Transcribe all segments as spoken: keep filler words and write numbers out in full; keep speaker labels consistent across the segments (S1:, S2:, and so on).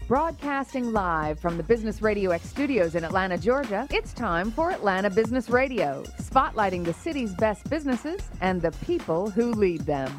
S1: Broadcasting live from the Business Radio X studios in Atlanta, Georgia, it's time for Atlanta Business Radio, spotlighting the city's best businesses and the people who lead them.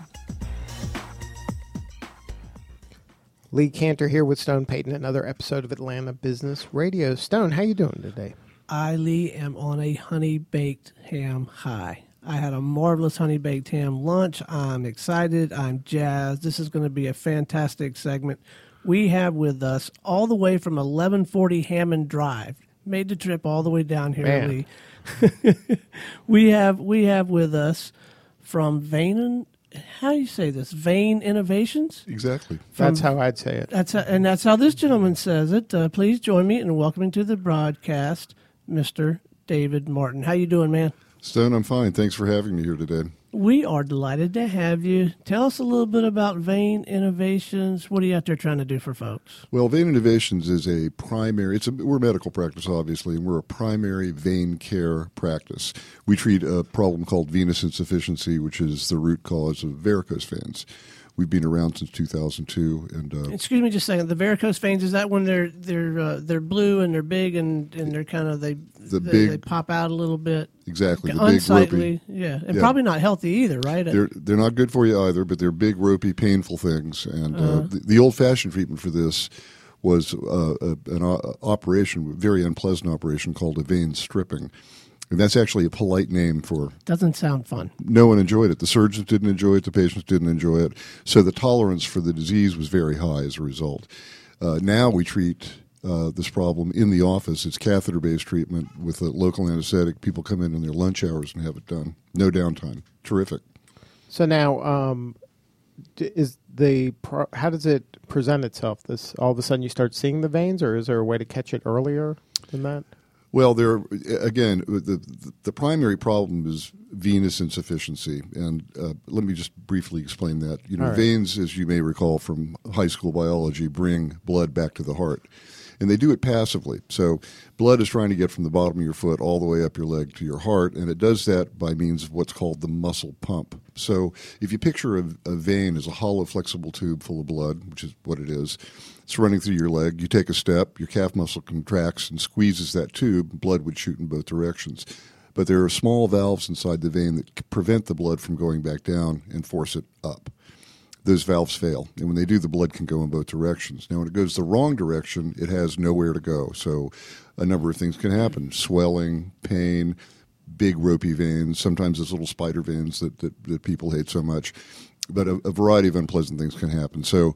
S2: Lee Cantor here with Stone Payton, another episode of Atlanta Business Radio. Stone, how you doing today?
S3: I, Lee, am on a honey-baked ham high. I had a marvelous honey-baked ham lunch. I'm excited. I'm jazzed. This is going to be a fantastic segment. We have with us all the way from eleven forty Hammond Drive, made the trip all the way down here,
S2: Man.
S3: Lee. we have we have with us from Vane, how do you say this? Vane Innovations?
S4: Exactly.
S3: From,
S2: That's how I'd say it.
S3: That's how, and that's how this gentleman says it. Uh, please join me in welcoming to the broadcast, Mister David Martin. How you doing, man?
S4: Stone, I'm fine. Thanks for having me here today.
S3: We are delighted to have you. Tell us a little bit about Vane Innovations. What are you out there trying to do for folks?
S4: Well, Vane Innovations is a primary, it's a, we're a medical practice, obviously, and we're a primary vein care practice. We treat a problem called venous insufficiency, which is the root cause of varicose veins. We've been around since two thousand two. And uh,
S3: excuse me just a second. The varicose veins, is that when they're they're uh, they're blue and they're big and, and they're kind of, they
S4: the
S3: they,
S4: big,
S3: they pop out a little bit?
S4: Exactly. The
S3: unsightly,
S4: big, ropey,
S3: yeah. And
S4: yeah.
S3: probably not healthy either, right?
S4: They're, they're not good for you either, but they're big, ropey, painful things. And
S3: uh-huh.
S4: uh, the, the old-fashioned treatment for this was uh, a, an o- operation, very unpleasant operation called a vein stripping. And that's actually a polite name for...
S3: Doesn't sound fun.
S4: No one enjoyed it. The surgeons didn't enjoy it. The patients didn't enjoy it. So the tolerance for the disease was very high as a result. Uh, now we treat uh, this problem in the office. It's catheter-based treatment with a local anesthetic. People come in in their lunch hours and have it done. No downtime. Terrific.
S2: So now, um, is the pro- how does it present itself? This all of a sudden you start seeing the veins, or is there a way to catch it earlier than that?
S4: Well, there again, the the primary problem is venous insufficiency, and uh, let me just briefly explain that. You know,
S2: right.
S4: Veins, as you may recall from high school biology, bring blood back to the heart, and they do it passively. So, blood is trying to get from the bottom of your foot all the way up your leg to your heart, and it does that by means of what's called the muscle pump. So, if you picture a, a vein as a hollow, flexible tube full of blood, which is what it is. It's running through your leg. You take a step, your calf muscle contracts and squeezes that tube. Blood would shoot in both directions. But there are small valves inside the vein that prevent the blood from going back down and force it up. Those valves fail. And when they do, the blood can go in both directions. Now, when it goes the wrong direction, it has nowhere to go. So a number of things can happen. Swelling, pain, big ropey veins, sometimes those little spider veins that, that, that people hate so much. But a, a variety of unpleasant things can happen. So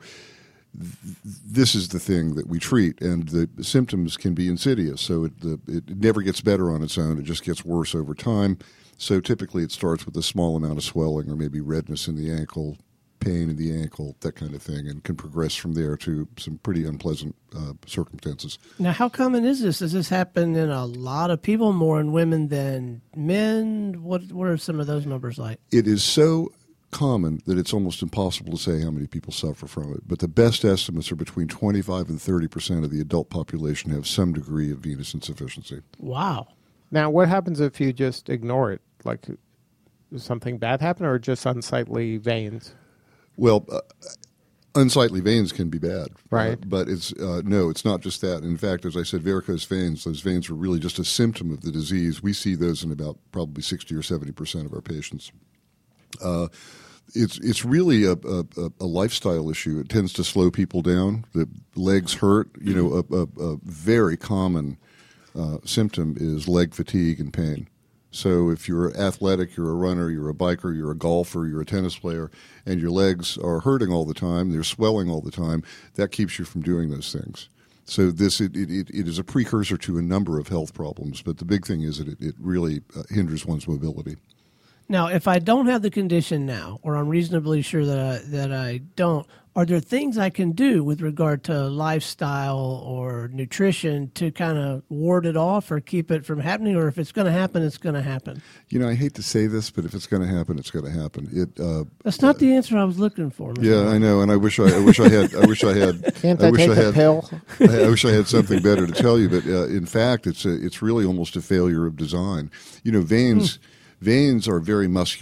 S4: this is the thing that we treat, and the symptoms can be insidious. So it, the, it never gets better on its own. It just gets worse over time. So typically it starts with a small amount of swelling or maybe redness in the ankle, pain in the ankle, that kind of thing, and can progress from there to some pretty unpleasant uh, circumstances.
S3: Now, how common is this? Does this happen in a lot of people, more in women than men? What, what are some of those numbers like?
S4: It is so common that it's almost impossible to say how many people suffer from it. But the best estimates are between twenty-five and thirty percent of the adult population have some degree of venous insufficiency.
S3: Wow.
S2: Now, what happens if you just ignore it? Like, does something bad happen, or just unsightly veins?
S4: Well, uh, unsightly veins can be bad.
S2: Right.
S4: Uh, but it's uh, no, it's not just that. In fact, as I said, varicose veins, those veins are really just a symptom of the disease. We see those in about probably sixty or seventy percent of our patients. Uh, It's it's really a, a, a lifestyle issue. It tends to slow people down. The legs hurt. You know, a, a, a very common uh, symptom is leg fatigue and pain. So if you're athletic, you're a runner, you're a biker, you're a golfer, you're a tennis player, and your legs are hurting all the time, they're swelling all the time, that keeps you from doing those things. So this it, it, it is a precursor to a number of health problems, but the big thing is that it, it really uh, hinders one's mobility.
S3: Now, if I don't have the condition now, or I'm reasonably sure that I, that I don't, are there things I can do with regard to lifestyle or nutrition to kind of ward it off or keep it from happening? Or if it's going to happen, it's going to happen?
S4: You know, I hate to say this, but if it's going to happen, it's going to happen. It uh,
S3: That's not uh, the answer I was looking for. Mister
S4: Yeah,
S3: Martin.
S4: I know, and I wish I, I wish I had. I wish I had.
S2: Can't
S4: I
S2: I
S4: wish
S2: take
S4: I
S2: a
S4: had,
S2: pill?
S4: I, I wish I had something better to tell you, but uh, in fact, it's a, it's really almost a failure of design. You know, veins. Hmm. Veins are very muscular.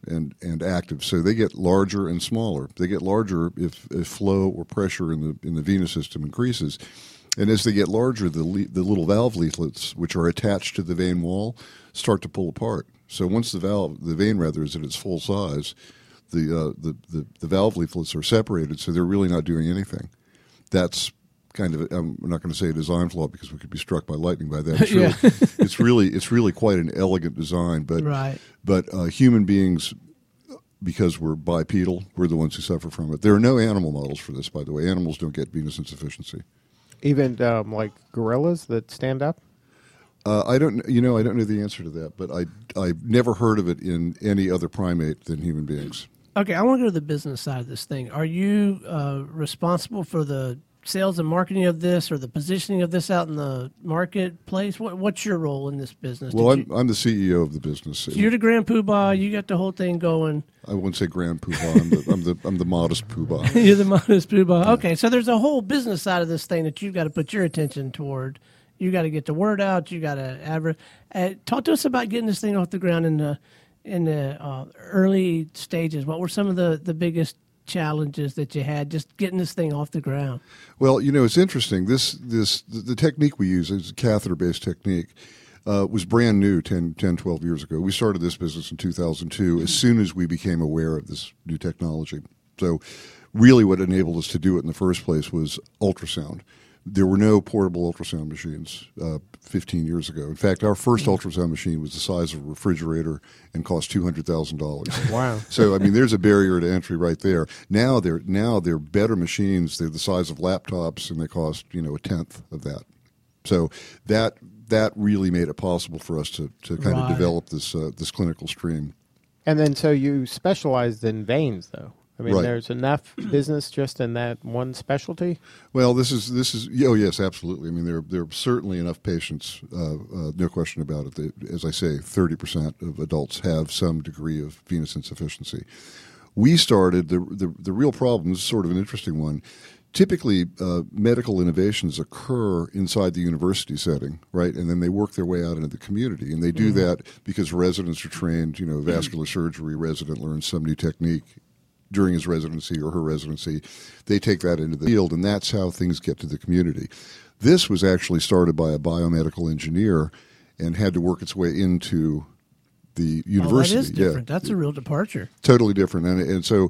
S4: and, and active. So they get larger and smaller. They get larger if, if flow or pressure in the in the venous system increases. And as they get larger, the le- the little valve leaflets, which are attached to the vein wall, start to pull apart. So once the valve, the vein rather, is at its full size, the, uh, the the the valve leaflets are separated, so they're really not doing anything. That's kind of a, I'm not going to say a design flaw because we could be struck by lightning by that. It's really,
S3: Yeah.
S4: it's really it's really quite an elegant design, but
S3: Right.
S4: but uh, human beings, because we're bipedal, we're the ones who suffer from it. There are no animal models for this, by the way. Animals don't get venous insufficiency.
S2: Even um, like gorillas that stand up?
S4: Uh, I don't, you know, I don't know the answer to that, but I I've never heard of it in any other primate than human beings.
S3: Okay, I want to go to the business side of this thing. Are you uh, responsible for the sales and marketing of this, or the positioning of this out in the marketplace? What, what's your role in this business?
S4: Well,
S3: Did
S4: I'm
S3: you,
S4: I'm the C E O of the business.
S3: so you're the grand poobah. You got the whole thing going.
S4: I wouldn't say grand poobah. I'm the I'm the, I'm the modest poobah.
S3: You're the modest poobah. Okay, so there's a whole business side of this thing that you've got to put your attention toward. You got to get the word out. You got to adver- uh, talk to us about getting this thing off the ground in the in the uh, early stages. What were some of the, the biggest challenges that you had just getting this thing off the ground?
S4: Well, you know, it's interesting. This this the, the technique we use is a catheter-based technique. Uh, was brand new ten, ten, twelve years ago. We started this business in two thousand two as soon as we became aware of this new technology. So really what enabled us to do it in the first place was ultrasound. There were no portable ultrasound machines uh, fifteen years ago. In fact, our first ultrasound machine was the size of a refrigerator and cost two hundred thousand dollars.
S2: Wow.
S4: So, I mean, there's a barrier to entry right there. Now they're now they're better machines. They're the size of laptops, and they cost, you know, a tenth of that. So that that really made it possible for us to, to kind
S3: Right.
S4: of develop this uh, this clinical stream.
S2: And then so you specialized in veins, though. I mean,
S4: Right.
S2: there's enough business just in that one specialty?
S4: Well, this is this is oh yes, absolutely. I mean, there there are certainly enough patients, uh, uh, no question about it. That, as I say, thirty percent of adults have some degree of venous insufficiency. We started the the, the real problem. This is sort of an interesting one. Typically, uh, medical innovations occur inside the university setting, right? And then they work their way out into the community. And they do mm-hmm. that because residents are trained, you know, vascular surgery resident learns some new technique during his residency or her residency. They take that into the field, and that's how things get to the community. This was actually started by a biomedical engineer and had to work its way into the university.
S3: Oh, that is different. Yeah. That's a real departure.
S4: Totally different. And, and so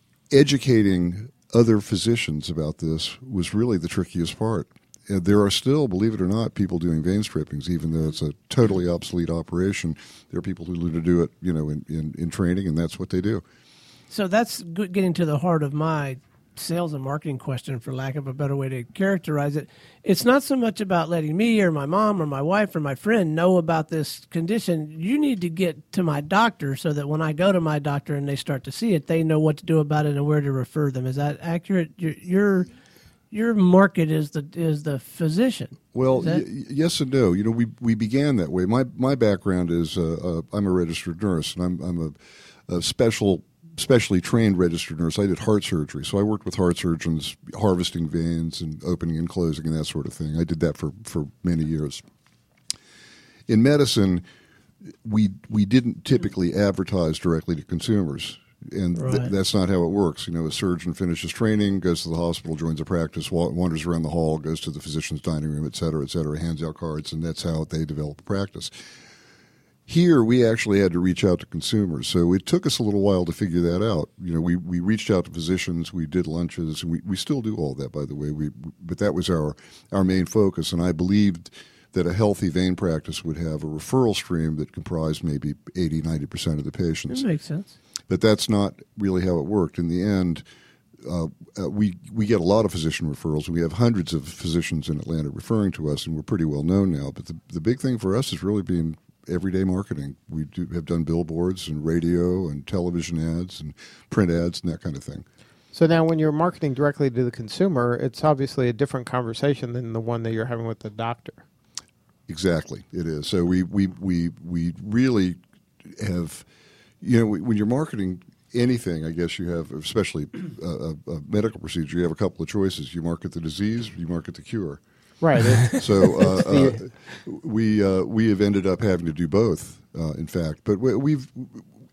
S4: educating other physicians about this was really the trickiest part. And there are still, believe it or not, people doing vein strippings, even though it's a totally obsolete operation. There are people who learn to do it, you know, in, in, in training, and that's what they do.
S3: So that's good, getting to the heart of my sales and marketing question, for lack of a better way to characterize it. It's not so much about letting me or my mom or my wife or my friend know about this condition. You need to get to my doctor so that when I go to my doctor and they start to see it, they know what to do about it and where to refer them. Is that accurate? Your your, your market is the is the physician.
S4: Well,
S3: that-
S4: y- yes and no. You know, we we began that way. My my background is uh, uh, I'm a registered nurse, and I'm I'm a, a special. specially trained registered nurse. I did heart surgery, so I worked with heart surgeons, harvesting veins and opening and closing and that sort of thing. I did that for, for many years. In medicine, we we didn't typically advertise directly to consumers, and
S3: Right.
S4: th- that's not how it works. You know, a surgeon finishes training, goes to the hospital, joins a practice, wa- wanders around the hall, goes to the physician's dining room, et cetera, et cetera, hands out cards, and that's how they develop a practice. Here, we actually had to reach out to consumers, so it took us a little while to figure that out. You know, we, we reached out to physicians, we did lunches, and we, we still do all that, by the way. We but that was our our main focus, and I believed that a healthy vein practice would have a referral stream that comprised maybe eighty, ninety percent of the patients.
S3: That makes sense.
S4: But that's not really how it worked. In the end, uh, uh, we we get a lot of physician referrals. We have hundreds of physicians in Atlanta referring to us, and we're pretty well known now. But the the big thing for us is really being everyday marketing. We do have done billboards and radio and television ads and print ads and that kind of thing.
S2: So now when you're marketing directly to the consumer, it's obviously a different conversation than the one that you're having with the doctor.
S4: Exactly, it is. So we we we, we really have, you know, when you're marketing anything, I guess you have, especially a, a, a medical procedure, you have a couple of choices. You market the disease, you market the cure.
S2: Right. It,
S4: So uh, uh, we uh, we have ended up having to do both, uh, in fact. But we, we've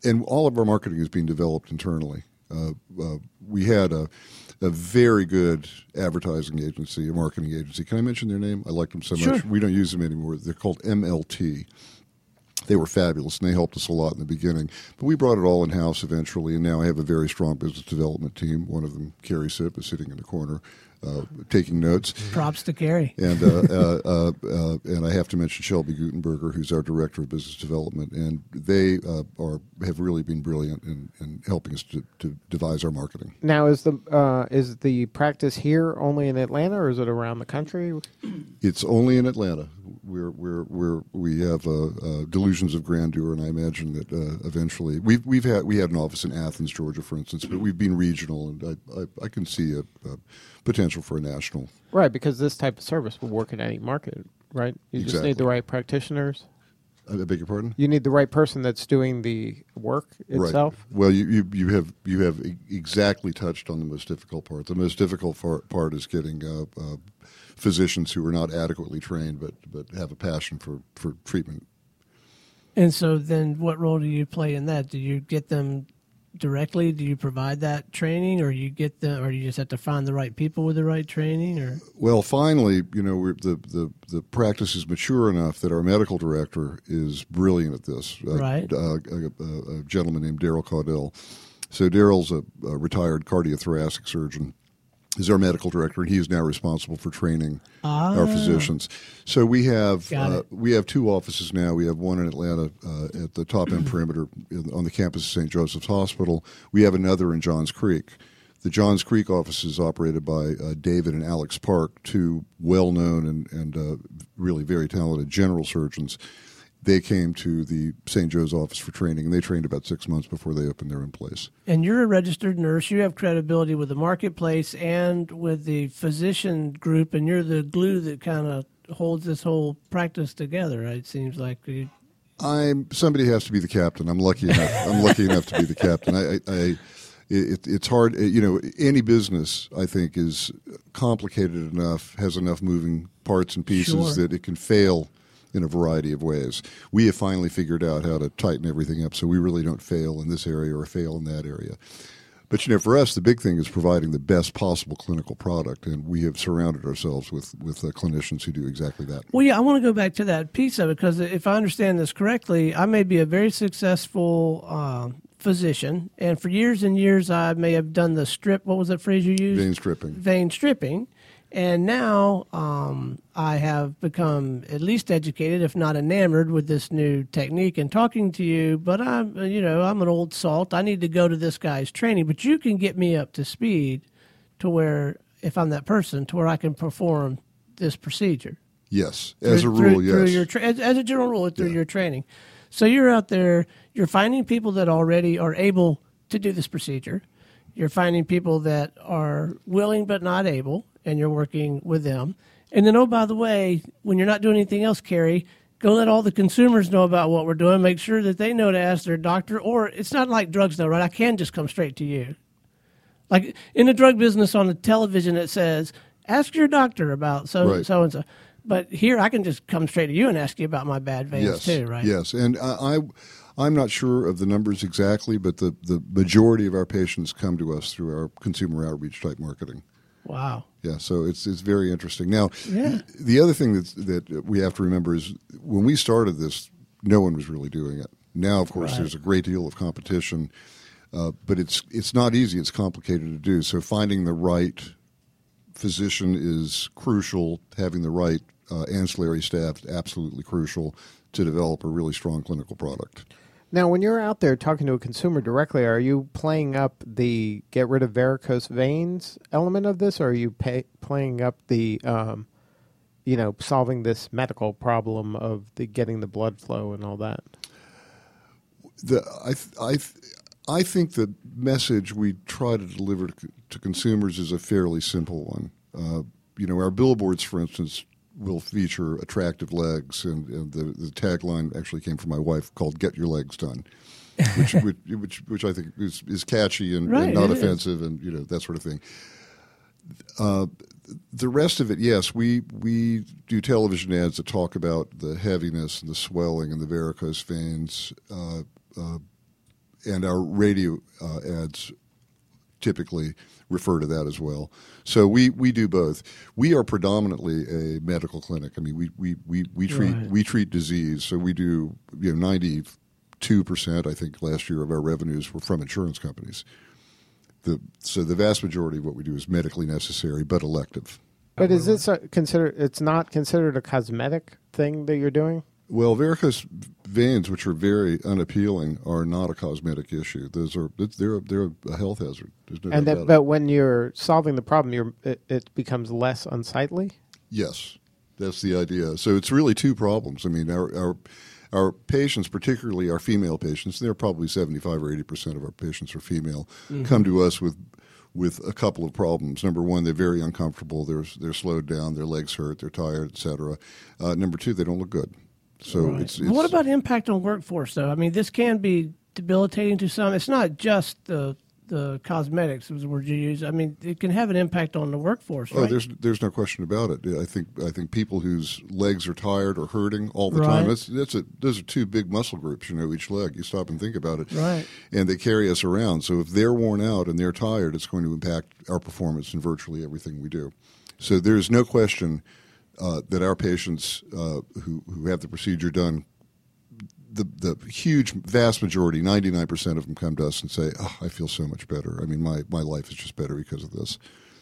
S4: and all of our marketing is being developed internally. Uh, uh, we had a, a very good advertising agency, a marketing agency. Can I mention their name? I liked them so
S3: Sure.
S4: much. We don't use them anymore. They're called M L T. They were fabulous, and they helped us a lot in the beginning. But we brought it all in-house eventually, and now I have a very strong business development team. One of them, Carrie Sipp, is sitting in the corner uh, taking notes.
S3: Props to Gary.
S4: And uh, uh, uh, uh, and I have to mention Shelby Gutenberger, who's our director of business development, and they uh, are have really been brilliant in, in helping us to, to devise our marketing.
S2: Now, is the uh, is the practice here only in Atlanta, or is it around the country?
S4: It's only in Atlanta. We're we're we're we have uh, uh, delusions of grandeur, and I imagine that uh, eventually we've we've had we had an office in Athens, Georgia, for instance, but we've been regional, and I I, I can see a, a potential for a national.
S2: Right, because this type of service will work in any market, right? You just
S4: Exactly.
S2: need the right practitioners.
S4: I beg your pardon?
S2: You need the right person that's doing the work itself.
S4: Right. Well, you, you, you have you have e- exactly touched on the most difficult part. The most difficult far, part is getting uh, uh, physicians who are not adequately trained but, but have a passion for, for treatment.
S3: And so then what role do you play in that? Do you get them directly? Do you provide that training, or you get them, or you just have to find the right people with the right training? Or
S4: Well, finally, you know, we're, the, the, the practice is mature enough that our medical director is brilliant at this. Uh,
S3: Right.
S4: Uh, a, a, a gentleman named Daryl Caudell. So Daryl's a, a retired cardiothoracic surgeon. Is our medical director, and he is now responsible for training
S3: Ah.
S4: our physicians. So we have
S3: Got
S4: uh,
S3: it.
S4: we have two offices now. We have one in Atlanta uh, at the top end perimeter in, on the campus of Saint Joseph's Hospital. We have another in Johns Creek. The Johns Creek office is operated by uh, David and Alex Park, two well-known and, and uh, really very talented general surgeons. They came to the Saint Joe's office for training, and they trained about six months before they opened their own place.
S3: and you're a registered nurse. You have credibility with the marketplace and with the physician group, and you're the glue that kind of holds this whole practice together. Right? It seems like you,
S4: I'm somebody has to be the captain. I'm lucky enough. I'm lucky enough to be the captain. I, I, I it, it's hard. You know, any business I think is complicated enough, has enough moving parts and pieces
S3: Sure.
S4: that it can fail in a variety of ways. We have finally figured out how to tighten everything up so we really don't fail in this area or fail in that area. But, you know, for us, the big thing is providing the best possible clinical product, and we have surrounded ourselves with, with uh, clinicians who do exactly that.
S3: Well, yeah, I want to go back to that piece of it, because if I understand this correctly, I may be a very successful uh, physician, and for years and years I may have done the strip, what was that phrase you used?
S4: Vein stripping.
S3: Vein stripping. And now um, I have become at least educated, if not enamored, with this new technique and talking to you. But I'm, you know, I'm an old salt. I need to go to this guy's training. But you can get me up to speed to where, if I'm that person, to where I can perform this procedure.
S4: Yes, as
S3: Through-
S4: a rule,
S3: through,
S4: yes.
S3: Through your tra- as, as a general rule, through
S4: Yeah.
S3: your training. So you're out there, you're finding people that already are able to do this procedure. You're finding people that are willing but not able, and you're working with them. And then, oh, by the way, when you're not doing anything else, Carrie, go let all the consumers know about what we're doing. Make sure that they know to ask their doctor. Or it's not like drugs, though, right? I can just come straight to you. Like in the drug business on the television, it says, ask your doctor about so
S4: Right.
S3: so and so. But here, I can just come straight to you and ask you about my bad veins
S4: Yes,
S3: too, right?
S4: yes. And I, I, I'm not sure of the numbers exactly, but the, the majority of our patients come to us through our consumer outreach type marketing.
S3: Wow.
S4: Yeah, so it's it's very interesting. Now,
S3: Yeah.
S4: the other thing that's, that we have to remember is when we started this, no one was really doing it. Now, of course,
S3: Right.
S4: there's a great deal of competition, uh, but it's it's not easy. It's complicated to do. So finding the right physician is crucial. Having the right uh, ancillary staff is absolutely crucial to develop a really strong clinical product.
S2: Now, when you're out there talking to a consumer directly, are you playing up the get rid of varicose veins element of this, or are you pay, playing up the, um, you know, solving this medical problem of the getting the blood flow and all that?
S4: The, I, th- I, th- I think the message we try to deliver to, to consumers is a fairly simple one. Uh, you know, our billboards, for instance, will feature attractive legs, and, and the, the tagline actually came from my wife, called "Get Your Legs Done," which which, which, which I think is, is catchy and,
S3: Right,
S4: and not
S3: it is.
S4: offensive, and you know that sort of thing. Uh, the rest of it, yes, we we do television ads that talk about the heaviness and the swelling and the varicose veins. Uh, uh, and our radio uh, ads typically refer to that as well. So we, we do both. We are predominantly a medical clinic. I mean, we we, we, we treat
S3: Right.
S4: we treat disease. So we do you know ninety-two percent, I think, last year of our revenues were from insurance companies. The so the vast majority of what we do is medically necessary but elective.
S2: But is this a, considered? It's not considered a cosmetic thing that you're doing.
S4: Well, varicose veins, which are very unappealing, are not a cosmetic issue. Those are they're they're a health hazard. There's no
S2: And
S4: doubt
S2: that,
S4: about
S2: but
S4: it.
S2: when you're solving the problem, you're it, it becomes less unsightly.
S4: Yes, that's the idea. So it's really two problems. I mean, our our our patients, particularly our female patients, they're probably seventy-five or eighty percent of our patients are female,
S3: Mm-hmm.
S4: come to us with with a couple of problems. Number one, they're very uncomfortable. They're they're slowed down. Their legs hurt. They're tired, et cetera. Uh, number two, they don't look good. So
S3: Right.
S4: it's,
S3: But
S4: it's
S3: what about impact on workforce, though? I mean, this can be debilitating to some. It's not just the the cosmetics, as the word you use. I mean, it can have an impact on the workforce,
S4: Oh,
S3: right?
S4: there's there's no question about it. I think I think people whose legs are tired or hurting all the
S3: Right.
S4: time. That's that's a those are two big muscle groups. You know, each leg. You stop and think about it.
S3: Right.
S4: And they carry us around. So if they're worn out and they're tired, it's going to impact our performance in virtually everything we do. So there's no question uh, that our patients uh, who who have the procedure done. The the huge vast majority, ninety-nine percent of them come to us and say, oh, I feel so much better. I mean, my, my life is just better because of this.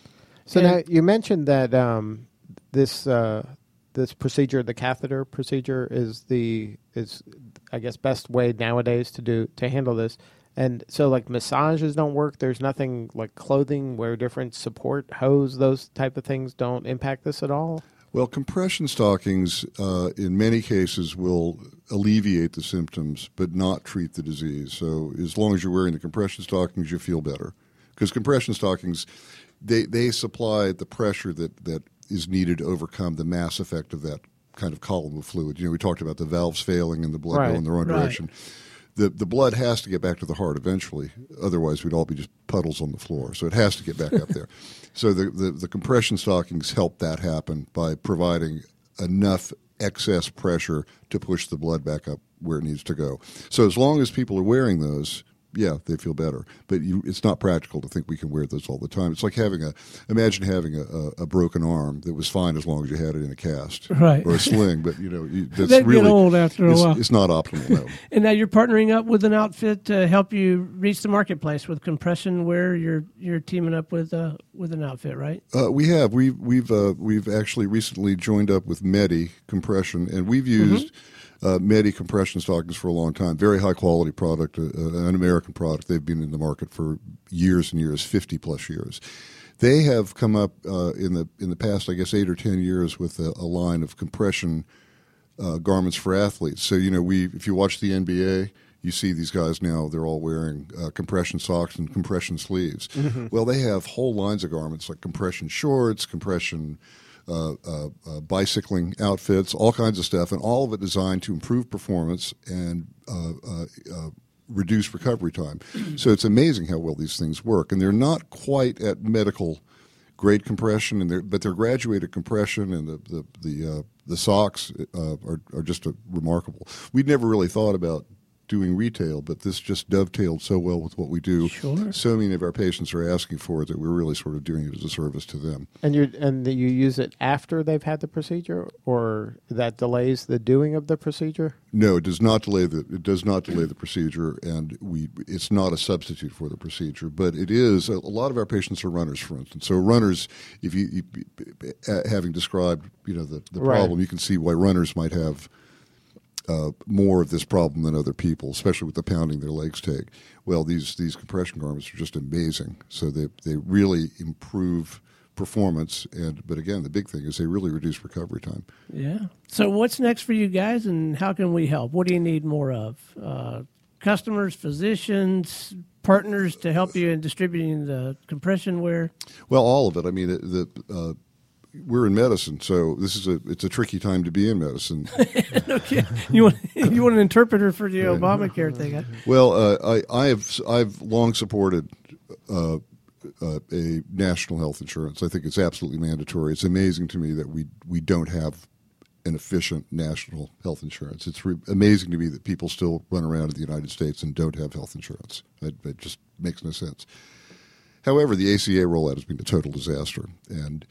S2: So
S3: And-
S2: now you mentioned that um, this uh, this procedure, the catheter procedure, is the is I guess best way nowadays to do to handle this. And so, like massages don't work. There's nothing like clothing where different support hose, those type of things don't impact this at all.
S4: Well, compression stockings, uh, in many cases, will alleviate the symptoms but not treat the disease. So as long as you're wearing the compression stockings, you feel better. Because compression stockings, they, they supply the pressure that, that is needed to overcome the mass effect of that kind of column of fluid. You know, we talked about the valves failing and the blood
S2: Right,
S4: going the wrong
S3: right.
S4: direction. The, the blood has to get back to the heart eventually. Otherwise, we'd all be just puddles on the floor. So it has to get back up there. So the, the, the compression stockings help that happen by providing enough excess pressure to push the blood back up where it needs to go. So as long as people are wearing those, yeah, they feel better. But you, it's not practical to think we can wear those all the time. It's like having a, imagine having a, a, a broken arm that was fine as long as you had it in a cast.
S3: Right.
S4: Or a sling, but you know, you, that's
S3: They get
S4: really,
S3: old after a
S4: it's,
S3: while.
S4: it's not optimal, no.
S3: And now you're partnering up with an outfit to help you reach the marketplace with compression wear. You're you're teaming up with uh, with an outfit, right?
S4: Uh, we have. We, we've uh, we've actually recently joined up with Medi Compression, and we've used uh, Medi Compression stockings for a long time. Very high quality product, uh, an American product. They've been in the market for years and years, fifty plus years. They have come up uh, in the in the past, I guess, eight or ten years with a, a line of compression uh, garments for athletes. So you know, we if you watch the N B A. You see these guys now, they're all wearing uh, compression socks and compression sleeves. Mm-hmm. Well, they have whole lines of garments like compression shorts, compression uh, uh, uh, bicycling outfits, all kinds of stuff, and all of it designed to improve performance and uh, uh, uh, reduce recovery time. So it's amazing how well these things work. And they're not quite at medical grade compression, and they're, but they're graduated compression, and the the the, uh, the socks uh, are, are just a remarkable. We'd never really thought about doing retail, but this just dovetailed so well with what we do.
S3: Sure.
S4: So many of our patients are asking for it that we're really sort of doing it as a service to them.
S2: And you and you use it after they've had the procedure, or that delays the doing of the procedure?
S4: No, it does not delay the it does not delay the procedure, and we it's not a substitute for the procedure. But it is a, a lot of our patients are runners, for instance. So runners, if you, you uh, having described you know the, the
S2: Right.
S4: problem, you can see why runners might have Uh, more of this problem than other people, especially with the pounding their legs take. Well, these these compression garments are just amazing. So they they really improve performance, and but again, the big thing is they really reduce recovery time.
S3: Yeah. So what's next for you guys, and how can we help? What do you need more of? Uh, customers, physicians, partners to help you in distributing the compression wear?
S4: Well, all of it. I mean, the, the uh, we're in medicine, so this is a it's a tricky time to be in medicine.
S3: Okay. You want you want an interpreter for the Obamacare thing? Huh?
S4: Well, uh, I I have I've long supported uh, uh, a national health insurance. I think it's absolutely mandatory. It's amazing to me that we we don't have and efficient national health insurance. It's re- amazing to me that people still run around in the United States and don't have health insurance. It, it just makes no sense. However, the A C A rollout has been a total disaster, and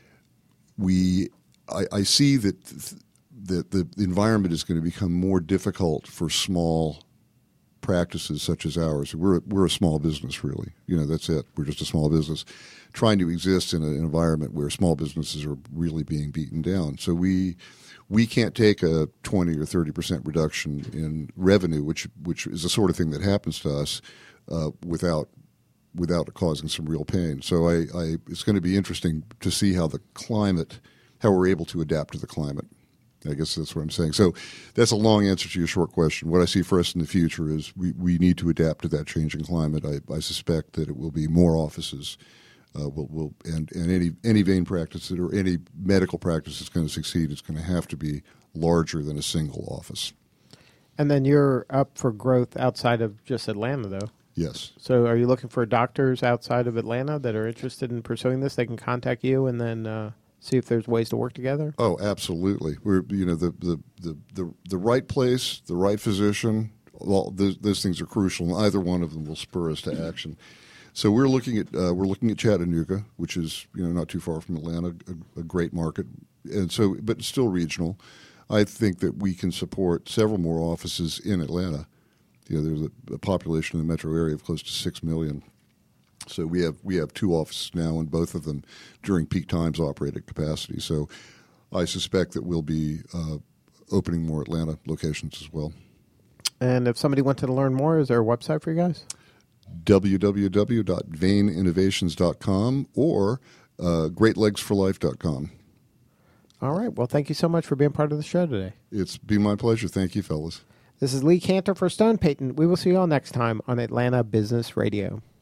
S4: we, I, I see that th- that the environment is going to become more difficult for small practices such as ours. We're we're a small business, really. You know, that's it. We're just a small business trying to exist in a, an environment where small businesses are really being beaten down. So we we can't take a twenty or thirty percent reduction in revenue, which which is the sort of thing that happens to us uh, without without causing some real pain. So I, I it's going to be interesting to see how the climate, how we're able to adapt to the climate. I guess that's what I'm saying. So that's a long answer to your short question. What I see for us in the future is we, we need to adapt to that changing climate. I, I suspect that it will be more offices, uh, will, will, and, and any any vein practice that, or any medical practice that's going to succeed is going to have to be larger than a single office.
S2: And then you're up for growth outside of just Atlanta, though.
S4: Yes.
S2: So are you looking for doctors outside of Atlanta that are interested in pursuing this? They can contact you and then uh, see if there's ways to work together?
S4: Oh, absolutely. We're, you know, the, the, the, the, the right place, the right physician, all those, those things are crucial, and either one of them will spur us to action. So we're looking at uh, we're looking at Chattanooga, which is, you know, not too far from Atlanta, a, a great market, and so but it's still regional. I think that we can support several more offices in Atlanta. You know, there's a, a population in the metro area of close to six million. So we have we have two offices now, and both of them during peak times operate at capacity. So I suspect that we'll be uh, opening more Atlanta locations as well.
S2: And if somebody wanted to learn more, is there a website for you guys?
S4: w w w dot vein innovations dot com or uh, great legs for life dot com.
S2: All right. Well, thank you so much for being part of the show today.
S4: It's been my pleasure. Thank you, fellas.
S2: This is Lee Cantor for Stone Payton. We will see you all next time on Atlanta Business Radio.